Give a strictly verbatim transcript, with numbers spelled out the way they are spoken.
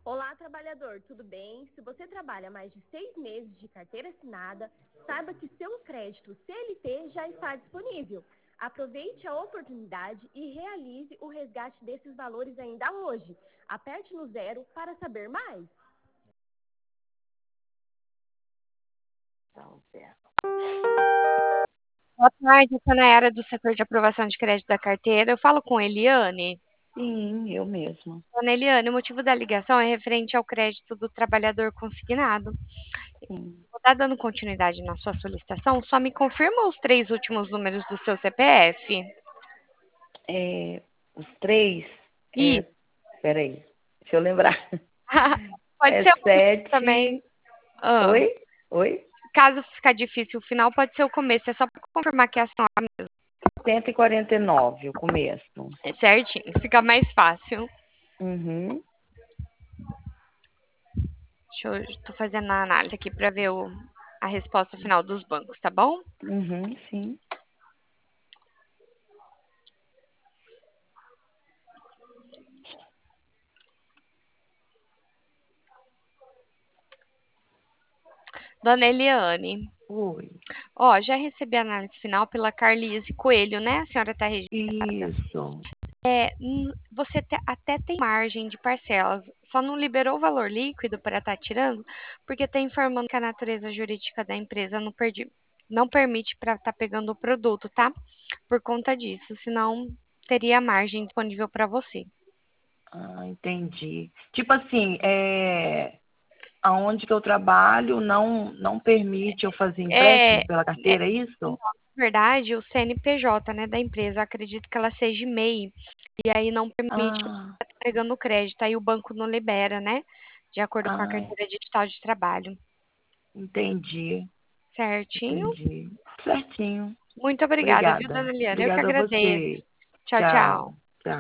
Olá, trabalhador, tudo bem? Se você trabalha mais de seis meses de carteira assinada, saiba que seu crédito C L T já está disponível. Aproveite a oportunidade e realize o resgate desses valores ainda hoje. Aperte no zero para saber mais. Boa tarde, eu sou Nayara do setor de aprovação de crédito da carteira. Eu falo com Eliane. Sim, eu mesma. Dona Eliane, o motivo da ligação é referente ao crédito do trabalhador consignado. Sim. Vou estar dando continuidade na sua solicitação, só me confirma os três últimos números do seu C P F. É, os três, E é, peraí, deixa eu lembrar. pode É ser o começo também. sete. Ah, Oi? Oi? caso ficar difícil o final, pode ser o começo. É só para confirmar que é a senhora mesmo. cento e quarenta e nove, o começo. É certinho, fica mais fácil. Uhum. Deixa eu, tô fazendo a análise aqui para ver o, a resposta final dos bancos, tá bom? Uhum, sim. Dona Eliane, Oi. ó, já recebi a análise final pela Carlise Coelho, né? A senhora está registrada. Isso. É, hum, você te- até tem margem de parcelas, só não liberou o valor líquido para estar tirando, porque está informando que a natureza jurídica da empresa não, perdi, não permite para estar pegando o produto, tá? Por conta disso, senão teria margem disponível para você. Ah, entendi. Tipo assim, é, aonde que eu trabalho não, não permite eu fazer É, empréstimo pela é, carteira, é isso? na verdade, o C N P J, né, da empresa, eu acredito que ela seja M E I, e aí não permite Ah, estar pegando crédito, aí o banco não libera, né? De acordo com a ah, carteira digital de trabalho. entendi. Certinho? Entendi. Certinho. Muito obrigada, viu, Obrigada. dona Liana? Eu que Obrigada a agradeço. você. Tchau, Tchau. tchau.